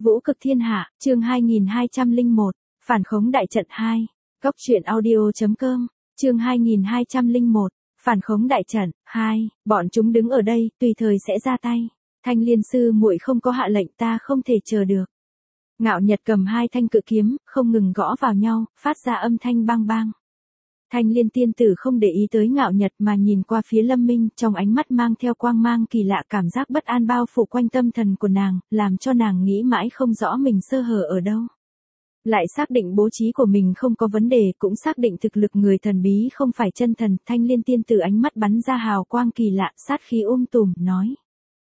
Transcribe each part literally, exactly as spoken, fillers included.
Vũ cực thiên hạ, chương hai nghìn hai trăm lẻ một, phản khống đại trận hai. Góc truyện audio.com, chương hai nghìn hai trăm lẻ một, phản khống đại trận hai. Bọn chúng đứng ở đây, tùy thời sẽ ra tay. Thanh Liên sư muội không có hạ lệnh, ta không thể chờ được. Ngạo Nhật cầm hai thanh cự kiếm, không ngừng gõ vào nhau, phát ra âm thanh bang bang. Thanh Liên tiên tử không để ý tới Ngạo Nhật mà nhìn qua phía Lâm Minh, trong ánh mắt mang theo quang mang kỳ lạ, cảm giác bất an bao phủ quanh tâm thần của nàng, làm cho nàng nghĩ mãi không rõ mình sơ hở ở đâu. Lại xác định bố trí của mình không có vấn đề, cũng xác định thực lực người thần bí không phải chân thần. Thanh Liên tiên tử ánh mắt bắn ra hào quang kỳ lạ, sát khí um tùm, nói.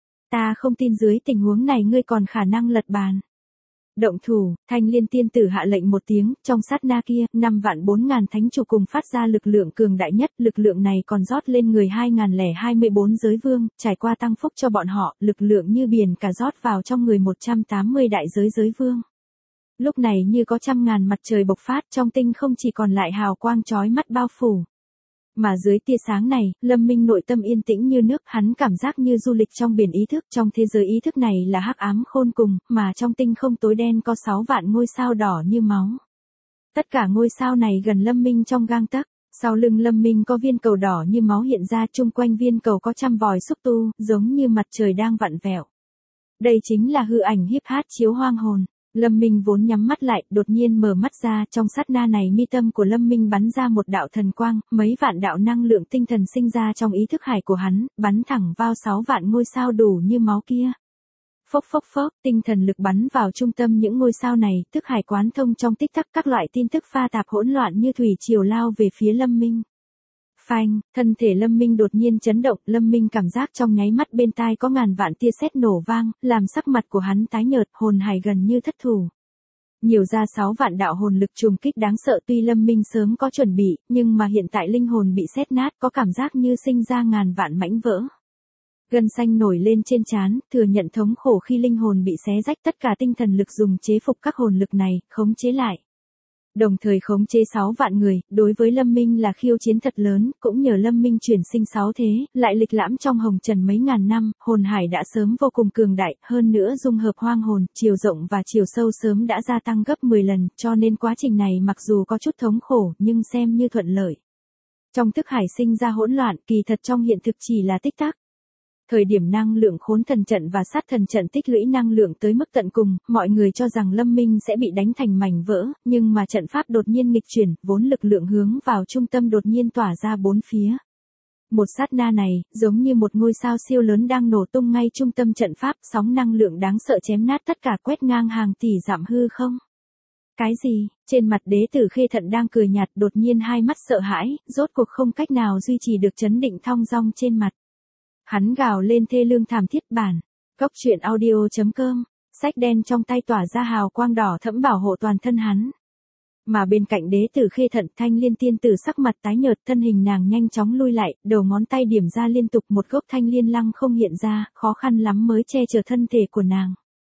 Ta không tin dưới tình huống này ngươi còn khả năng lật bàn. Động thủ, Thanh Liên tiên tử hạ lệnh một tiếng, trong sát na kia, năm vạn bốn ngàn thánh chủ cùng phát ra lực lượng cường đại nhất, lực lượng này còn rót lên người hai nghìn lẻ hai mươi bốn giới vương, trải qua tăng phúc cho bọn họ, lực lượng như biển cả rót vào trong người một trăm tám mươi đại giới giới vương. Lúc này như có trăm ngàn mặt trời bộc phát, trong tinh không chỉ còn lại hào quang chói mắt bao phủ. Mà dưới tia sáng này, Lâm Minh nội tâm yên tĩnh như nước, hắn cảm giác như du lịch trong biển ý thức, trong thế giới ý thức này là hắc ám khôn cùng, mà trong tinh không tối đen có sáu vạn ngôi sao đỏ như máu. Tất cả ngôi sao này gần Lâm Minh trong gang tấc, sau lưng Lâm Minh có viên cầu đỏ như máu hiện ra, chung quanh viên cầu có trăm vòi xúc tu, giống như mặt trời đang vặn vẹo. Đây chính là hư ảnh hiếp hát chiếu hoang hồn. Lâm Minh vốn nhắm mắt lại, đột nhiên mở mắt ra, trong sát na này mi tâm của Lâm Minh bắn ra một đạo thần quang, mấy vạn đạo năng lượng tinh thần sinh ra trong ý thức hải của hắn, bắn thẳng vào sáu vạn ngôi sao đủ như máu kia. Phốc phốc phốc, tinh thần lực bắn vào trung tâm những ngôi sao này, thức hải quán thông trong tích tắc, các loại tin tức pha tạp hỗn loạn như thủy triều lao về phía Lâm Minh. Phanh, thân thể Lâm Minh đột nhiên chấn động, Lâm Minh cảm giác trong nháy mắt bên tai có ngàn vạn tia sét nổ vang, làm sắc mặt của hắn tái nhợt, hồn hải gần như thất thủ. Nhiều ra sáu vạn đạo hồn lực trùng kích đáng sợ, tuy Lâm Minh sớm có chuẩn bị, nhưng mà hiện tại linh hồn bị sét nát, có cảm giác như sinh ra ngàn vạn mảnh vỡ. Gân xanh nổi lên trên trán, thừa nhận thống khổ khi linh hồn bị xé rách, tất cả tinh thần lực dùng chế phục các hồn lực này, khống chế lại. Đồng thời khống chế sáu vạn người, đối với Lâm Minh là khiêu chiến thật lớn, cũng nhờ Lâm Minh chuyển sinh sáu thế, lại lịch lãm trong hồng trần mấy ngàn năm, hồn hải đã sớm vô cùng cường đại, hơn nữa dung hợp hoang hồn, chiều rộng và chiều sâu sớm đã gia tăng gấp mười lần, cho nên quá trình này mặc dù có chút thống khổ, nhưng xem như thuận lợi. Trong thức hải sinh ra hỗn loạn, kỳ thật trong hiện thực chỉ là tích tắc. Thời điểm năng lượng khốn thần trận và sát thần trận tích lũy năng lượng tới mức tận cùng, mọi người cho rằng Lâm Minh sẽ bị đánh thành mảnh vỡ, nhưng mà trận pháp đột nhiên nghịch chuyển, vốn lực lượng hướng vào trung tâm đột nhiên tỏa ra bốn phía. Một sát na này, giống như một ngôi sao siêu lớn đang nổ tung ngay trung tâm trận pháp, sóng năng lượng đáng sợ chém nát tất cả, quét ngang hàng tỷ dặm hư không. Cái gì? Trên mặt đế tử Khê Thận đang cười nhạt, đột nhiên hai mắt sợ hãi, rốt cuộc không cách nào duy trì được chấn định thong dong trên mặt. Hắn gào lên thê lương thảm thiết. Bản Góc truyện audio.com, sách đen trong tay tỏa ra hào quang đỏ thẫm bảo hộ toàn thân hắn. Mà bên cạnh đế tử Khê Thận, Thanh Liên tiên tử sắc mặt tái nhợt, thân hình nàng nhanh chóng lui lại, đầu ngón tay điểm ra liên tục một gốc thanh liên lăng không hiện ra, khó khăn lắm mới che chở thân thể của nàng.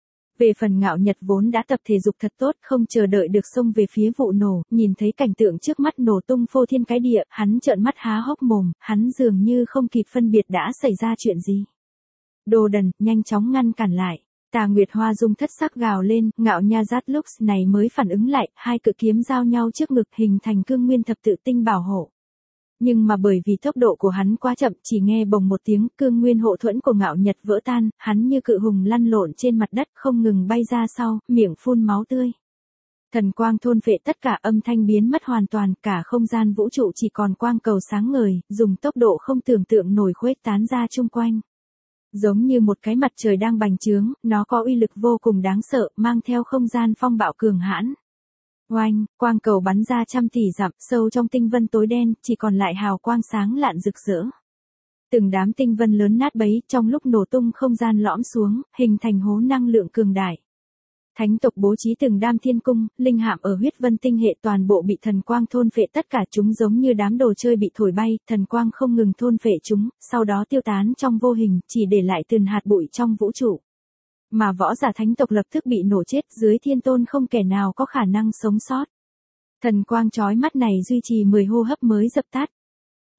Về phần Ngạo Nhật vốn đã tập thể dục thật tốt, không chờ đợi được xông về phía vụ nổ, nhìn thấy cảnh tượng trước mắt nổ tung phô thiên cái địa, hắn trợn mắt há hốc mồm, hắn dường như không kịp phân biệt đã xảy ra chuyện gì. Đồ đần, nhanh chóng ngăn cản lại. Tà Nguyệt Hoa Dung thất sắc gào lên, Ngạo Nha Giát lúc này mới phản ứng lại, hai cự kiếm giao nhau trước ngực hình thành cương nguyên thập tự tinh bảo hộ. Nhưng mà bởi vì tốc độ của hắn quá chậm, chỉ nghe bồng một tiếng, cương nguyên hộ thuẫn của Ngạo Nhật vỡ tan, hắn như cự hùng lăn lộn trên mặt đất, không ngừng bay ra sau, miệng phun máu tươi. Thần quang thôn phệ tất cả, âm thanh biến mất hoàn toàn, cả không gian vũ trụ chỉ còn quang cầu sáng ngời, dùng tốc độ không tưởng tượng nổi khuếch tán ra chung quanh. Giống như một cái mặt trời đang bành trướng, nó có uy lực vô cùng đáng sợ, mang theo không gian phong bạo cường hãn. Oanh, quang cầu bắn ra trăm tỷ dặm, sâu trong tinh vân tối đen, chỉ còn lại hào quang sáng lạn rực rỡ. Từng đám tinh vân lớn nát bấy, trong lúc nổ tung không gian lõm xuống, hình thành hố năng lượng cường đại. Thánh tộc bố trí từng đam thiên cung, linh hạm ở huyết vân tinh hệ toàn bộ bị thần quang thôn phệ, tất cả chúng giống như đám đồ chơi bị thổi bay, thần quang không ngừng thôn phệ chúng, sau đó tiêu tán trong vô hình, chỉ để lại từng hạt bụi trong vũ trụ. Mà võ giả thánh tộc lập tức bị nổ chết, dưới thiên tôn không kẻ nào có khả năng sống sót. Thần quang chói mắt này duy trì mười hô hấp mới dập tắt.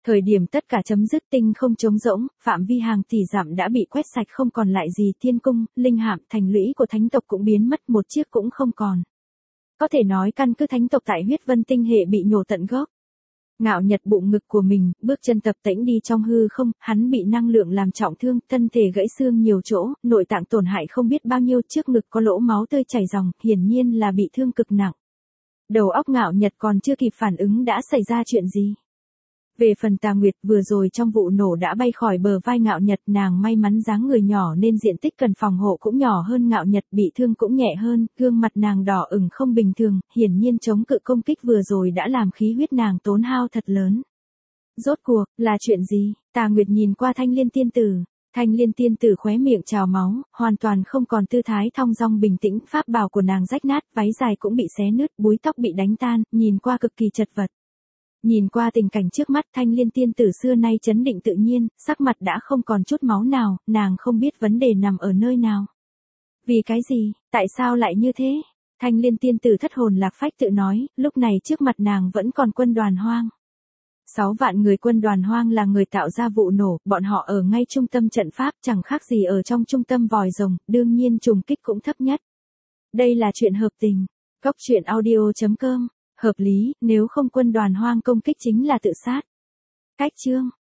Thời điểm tất cả chấm dứt, tinh không trống rỗng, phạm vi hàng tỷ dặm đã bị quét sạch không còn lại gì, thiên cung, linh hạm, thành lũy của thánh tộc cũng biến mất, một chiếc cũng không còn. Có thể nói căn cứ thánh tộc tại huyết vân tinh hệ bị nhổ tận gốc. Ngạo Nhật bụng ngực của mình, bước chân tập tễnh đi trong hư không, hắn bị năng lượng làm trọng thương, thân thể gãy xương nhiều chỗ, nội tạng tổn hại không biết bao nhiêu, trước ngực có lỗ máu tươi chảy ròng, hiển nhiên là bị thương cực nặng. Đầu óc Ngạo Nhật còn chưa kịp phản ứng đã xảy ra chuyện gì. Về phần Tà Nguyệt, vừa rồi trong vụ nổ đã bay khỏi bờ vai Ngạo Nhật, nàng may mắn dáng người nhỏ nên diện tích cần phòng hộ cũng nhỏ hơn Ngạo Nhật, bị thương cũng nhẹ hơn, gương mặt nàng đỏ ửng không bình thường, hiển nhiên chống cự công kích vừa rồi đã làm khí huyết nàng tốn hao thật lớn. Rốt cuộc, là chuyện gì? Tà Nguyệt nhìn qua Thanh Liên tiên tử. Thanh Liên tiên tử khóe miệng trào máu, hoàn toàn không còn tư thái thong dong bình tĩnh, pháp bào của nàng rách nát, váy dài cũng bị xé nứt, búi tóc bị đánh tan, nhìn qua cực kỳ chật vật. Nhìn qua tình cảnh trước mắt, Thanh Liên tiên tử xưa nay trấn định tự nhiên, sắc mặt đã không còn chút máu nào, nàng không biết vấn đề nằm ở nơi nào. Vì cái gì, tại sao lại như thế? Thanh Liên tiên tử thất hồn lạc phách tự nói, lúc này trước mặt nàng vẫn còn quân đoàn hoang. Sáu vạn người quân đoàn hoang là người tạo ra vụ nổ, bọn họ ở ngay trung tâm trận pháp, chẳng khác gì ở trong trung tâm vòi rồng, đương nhiên trùng kích cũng thấp nhất. Đây là chuyện hợp tình. Cốc truyện audio chấm com. Hợp lý, nếu không quân đoàn hoang công kích chính là tự sát. Cách chương.